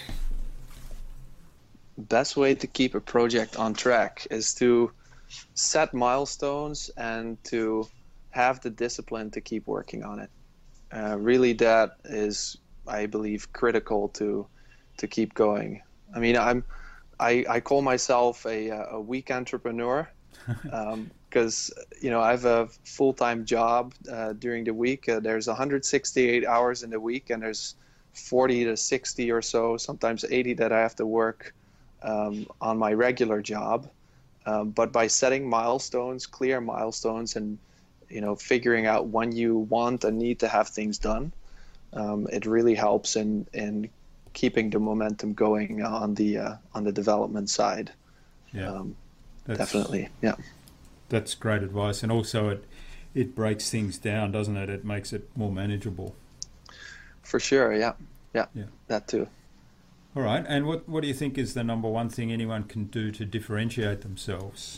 [SPEAKER 3] Best way to keep a project on track is to set milestones and to have the discipline to keep working on it. Uh, really, that is, I believe, critical to to keep going. I mean, I'm I, I call myself a a weak entrepreneur because um, you know I have a full-time job uh, during the week. Uh, there's one hundred sixty-eight hours in the week, and there's forty to sixty or so, sometimes eighty, that I have to work um, on my regular job. Um, but by setting milestones, clear milestones, and you know figuring out when you want and need to have things done, um, it really helps in in keeping the momentum going on the uh, on the development side.
[SPEAKER 1] Yeah,
[SPEAKER 3] Um,
[SPEAKER 1] that's,
[SPEAKER 3] definitely, yeah.
[SPEAKER 1] That's great advice, and also it it breaks things down, doesn't it? It makes it more manageable.
[SPEAKER 3] For sure, yeah, yeah,
[SPEAKER 1] Yeah.
[SPEAKER 3] that too.
[SPEAKER 1] All right, and what what do you think is the number one thing anyone can do to differentiate themselves?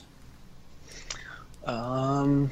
[SPEAKER 3] Um,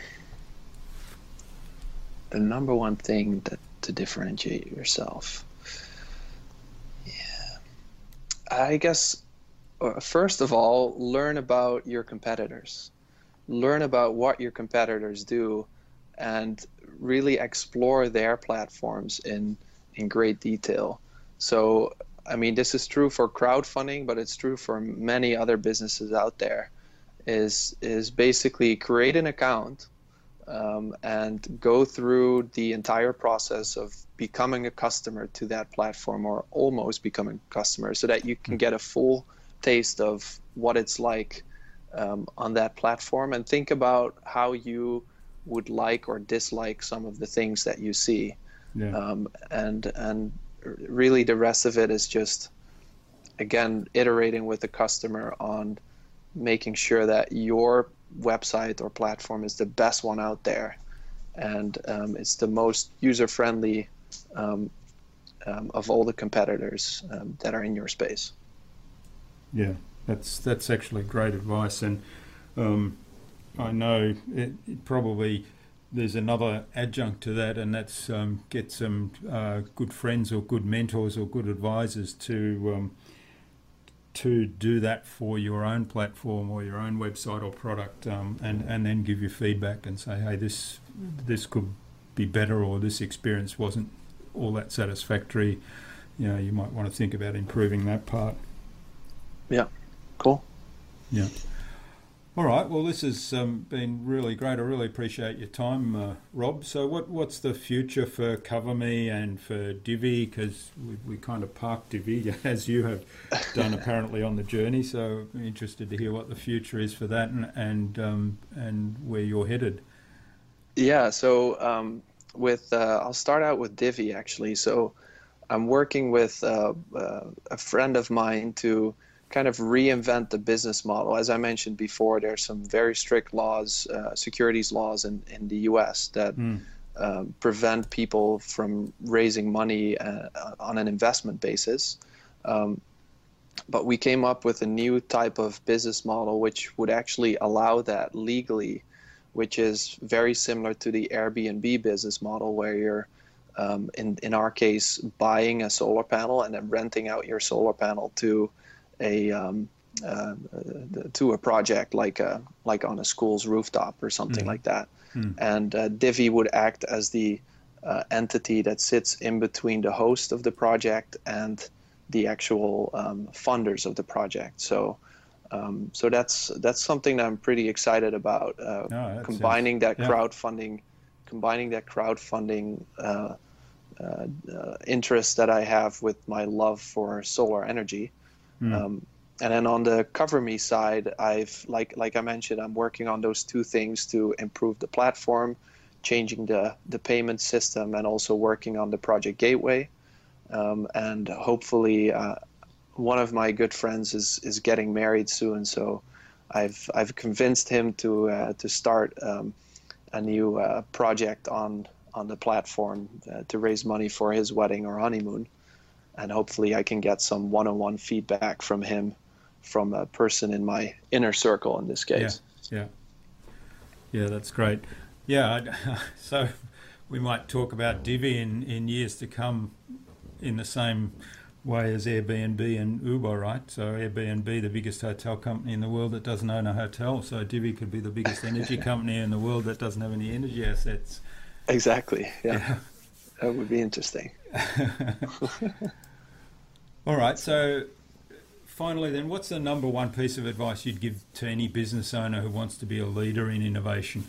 [SPEAKER 3] the number one thing that to differentiate yourself, yeah, I guess uh, first of all, learn about your competitors. Learn about what your competitors do, and really explore their platforms in in great detail. So, I mean, this is true for crowdfunding, but it's true for many other businesses out there. Is is basically create an account um, and go through the entire process of becoming a customer to that platform, or almost becoming a customer, so that you can get a full taste of what it's like um, on that platform, and think about how you would like or dislike some of the things that you see.
[SPEAKER 1] Yeah.
[SPEAKER 3] Um, and and really the rest of it is just, again, iterating with the customer on making sure that your website or platform is the best one out there, and um, it's the most user-friendly um, um, of all the competitors um, that are in your space.
[SPEAKER 1] Yeah, that's that's actually great advice, and um, I know it, it probably there's another adjunct to that, and that's um, get some uh, good friends or good mentors or good advisors to um, to do that for your own platform or your own website or product, um, and and then give you feedback and say, hey, this this could be better, or this experience wasn't all that satisfactory. You know, you might want to think about improving that part.
[SPEAKER 3] Yeah, cool.
[SPEAKER 1] Yeah. All right. Well, this has um, been really great. I really appreciate your time, uh, Rob. So, what what's the future for CoverMe and for Divi? Because we we kind of parked Divi as you have done apparently on the journey. So, I'm interested to hear what the future is for that and and um, and where you're headed.
[SPEAKER 3] Yeah. So, um, with uh, I'll start out with Divi actually. So, I'm working with uh, uh, a friend of mine to kind of reinvent the business model. As I mentioned before, there's some very strict laws, uh, securities laws in, in the U S that mm. uh, prevent people from raising money uh, on an investment basis. Um, but we came up with a new type of business model which would actually allow that legally, which is very similar to the Airbnb business model, where you're, um, in, in our case, buying a solar panel and then renting out your solar panel to a um, uh, to a project like a, like on a school's rooftop or something mm. like that. Mm. And uh, Divi would act as the uh, entity that sits in between the host of the project and the actual um, funders of the project. So um, so that's that's something that I'm pretty excited about, uh, oh, combining that yeah. crowdfunding combining that crowdfunding uh, uh, uh, interest that I have with my love for solar energy. Mm. Um, and then on the CoverMe side, I've like like I mentioned, I'm working on those two things to improve the platform, changing the the payment system, and also working on the project gateway. Um, and hopefully, uh, one of my good friends is is getting married soon, so I've I've convinced him to uh, to start um, a new uh, project on on the platform uh, to raise money for his wedding or honeymoon. And hopefully I can get some one-on-one feedback from him, from a person in my inner circle in this case.
[SPEAKER 1] Yeah, yeah, yeah, that's great. Yeah, so we might talk about Divi in, in years to come in the same way as Airbnb and Uber, right? So Airbnb, the biggest hotel company in the world that doesn't own a hotel. So Divi could be the biggest energy company in the world that doesn't have any energy assets.
[SPEAKER 3] Exactly, yeah. yeah. That would be interesting.
[SPEAKER 1] All right, so finally then, what's the number one piece of advice you'd give to any business owner who wants to be a leader in innovation?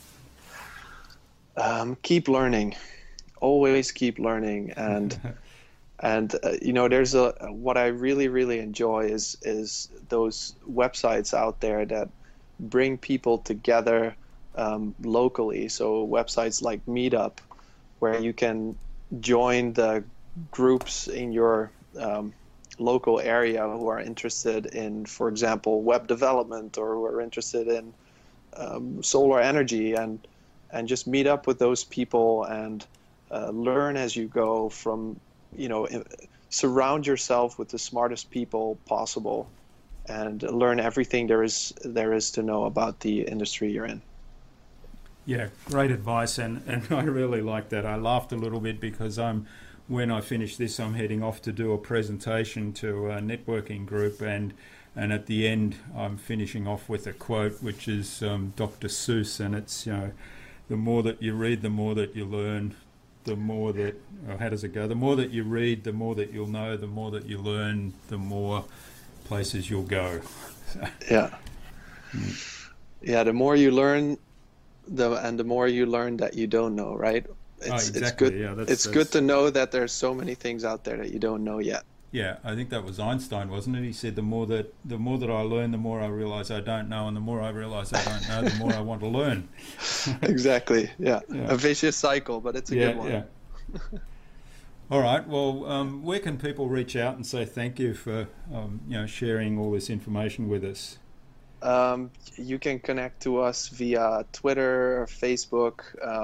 [SPEAKER 3] Um, keep learning. Always keep learning. And, and uh, you know, there's a, what I really, really enjoy is, is those websites out there that bring people together um, locally. So websites like Meetup, where you can join the groups in your um, local area who are interested in, for example, web development, or who are interested in um, solar energy, and and just meet up with those people and uh, learn as you go from, you know, surround yourself with the smartest people possible and learn everything there is there is to know about the industry you're in.
[SPEAKER 1] Yeah, great advice, and, and I really like that. I laughed a little bit because I'm, when I finish this, I'm heading off to do a presentation to a networking group, and and at the end, I'm finishing off with a quote, which is um, Doctor Seuss, and it's, you know, the more that you read, the more that you learn, the more that, or how does it go? The more that you read, the more that you'll know, the more that you learn, the more places you'll go. So,
[SPEAKER 3] yeah. Mm. Yeah, the more you learn, the and the more you learn that you don't know, right? It's,
[SPEAKER 1] oh, exactly.
[SPEAKER 3] It's good.
[SPEAKER 1] Yeah, that's,
[SPEAKER 3] it's
[SPEAKER 1] that's...
[SPEAKER 3] good to know that there's so many things out there that you don't know yet.
[SPEAKER 1] Yeah, I think that was Einstein, wasn't it? He said, "The more that the more that I learn, the more I realize I don't know, and the more I realize I don't know, the more I want to learn."
[SPEAKER 3] Exactly. Yeah. yeah, a vicious cycle, but it's a
[SPEAKER 1] yeah,
[SPEAKER 3] good one.
[SPEAKER 1] Yeah. All right. Well, um, where can people reach out and say thank you for um, you know sharing all this information with us?
[SPEAKER 3] Um, you can connect to us via Twitter or Facebook, um,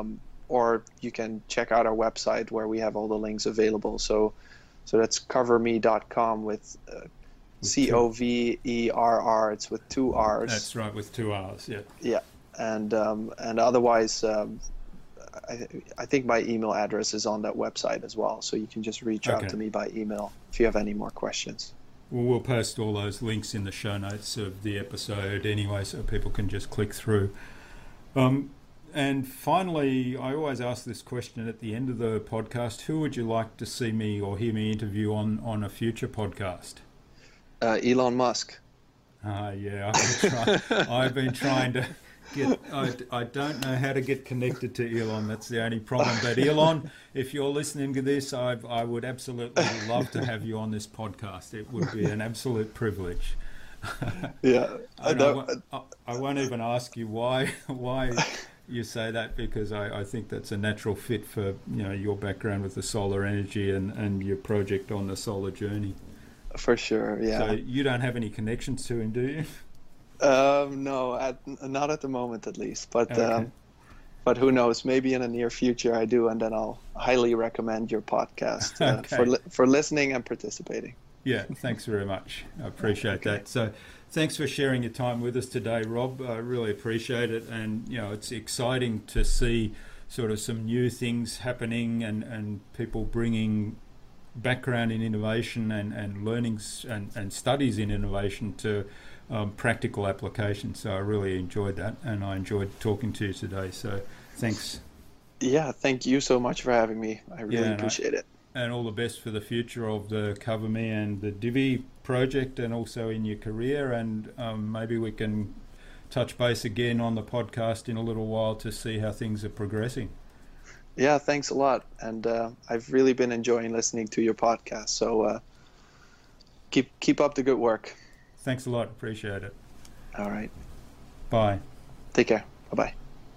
[SPEAKER 3] or you can check out our website where we have all the links available. So, so that's cover me dot com with uh, C O V E R R. It's with two R's.
[SPEAKER 1] That's right, with two R's. Yeah.
[SPEAKER 3] Yeah, and um, and otherwise, um, I I think my email address is on that website as well. So you can just reach
[SPEAKER 1] Okay.
[SPEAKER 3] out to me by email if you have any more questions.
[SPEAKER 1] Well, we'll post all those links in the show notes of the episode anyway, so people can just click through. Um, and finally, I always ask this question at the end of the podcast: who would you like to see me or hear me interview on on a future podcast?
[SPEAKER 3] Uh, Elon Musk.
[SPEAKER 1] Ah, yeah, I've been, try- I've been trying to get. I, I don't know how to get connected to Elon. That's the only problem. But Elon, if you're listening to this, I I would absolutely love to have you on this podcast. It would be an absolute privilege.
[SPEAKER 3] Yeah,
[SPEAKER 1] I,
[SPEAKER 3] that-
[SPEAKER 1] I, won't- I, I won't even ask you why why you say that, because I, I think that's a natural fit for you know your background with the solar energy and, and your project on the solar journey.
[SPEAKER 3] for sure. Yeah.
[SPEAKER 1] So you don't have any connections to him, do you?
[SPEAKER 3] Um, no, at, not at the moment, at least. But
[SPEAKER 1] Okay.
[SPEAKER 3] um, but who knows? Maybe in the near future I do, and then I'll highly recommend your podcast uh,
[SPEAKER 1] Okay.
[SPEAKER 3] for li- for listening and participating.
[SPEAKER 1] Yeah, thanks very much. I appreciate that. So thanks for sharing your time with us today, Rob. I really appreciate it. And, you know, it's exciting to see sort of some new things happening and, and people bringing background in innovation and, and learnings and, and studies in innovation to um, practical application. So I really enjoyed that, and I enjoyed talking to you today. So thanks.
[SPEAKER 3] Yeah, thank you so much for having me. I really
[SPEAKER 1] Yeah, and I-
[SPEAKER 3] appreciate it.
[SPEAKER 1] And all the best for the future of the Cover Me and the Divi project, and also in your career. And um, maybe we can touch base again on the podcast in a little while to see how things are progressing.
[SPEAKER 3] Yeah, thanks a lot. And uh, I've really been enjoying listening to your podcast. So uh, keep keep up the good work.
[SPEAKER 1] Thanks a lot. Appreciate it.
[SPEAKER 3] All right.
[SPEAKER 1] Bye.
[SPEAKER 3] Take care. Bye-bye.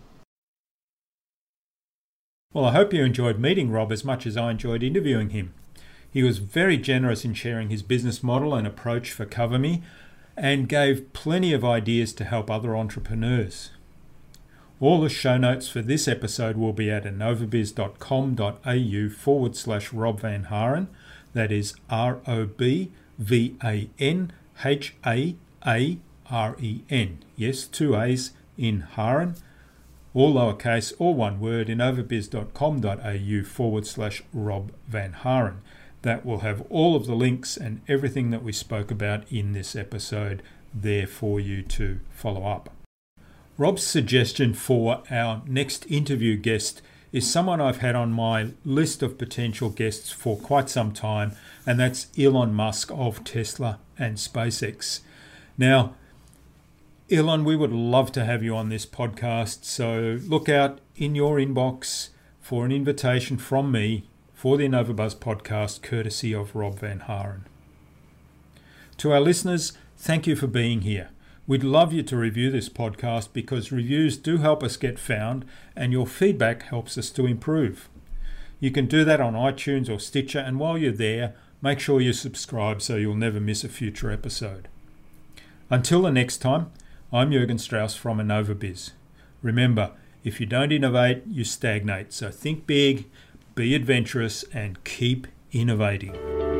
[SPEAKER 1] Well, I hope you enjoyed meeting Rob as much as I enjoyed interviewing him. He was very generous in sharing his business model and approach for Cover Me, and gave plenty of ideas to help other entrepreneurs. All the show notes for this episode will be at innovabiz.com.au forward slash Rob Van Haren. That is R O B V A N H A A R E N. Yes, two A's in Haren. All lowercase, all one word, innovabiz.com.au forward slash Rob Van Haren. That will have all of the links and everything that we spoke about in this episode there for you to follow up. Rob's suggestion for our next interview guest is someone I've had on my list of potential guests for quite some time, and that's Elon Musk of Tesla and SpaceX. Now, Elon, we would love to have you on this podcast, so look out in your inbox for an invitation from me for the InnovaBuzz podcast, courtesy of Rob Van Haren. To our listeners, thank you for being here. We'd love you to review this podcast because reviews do help us get found and your feedback helps us to improve. You can do that on iTunes or Stitcher, and while you're there, make sure you subscribe so you'll never miss a future episode. Until the next time, I'm Jürgen Strauss from InnovaBiz. Remember, if you don't innovate, you stagnate. So think big, be adventurous, and keep innovating.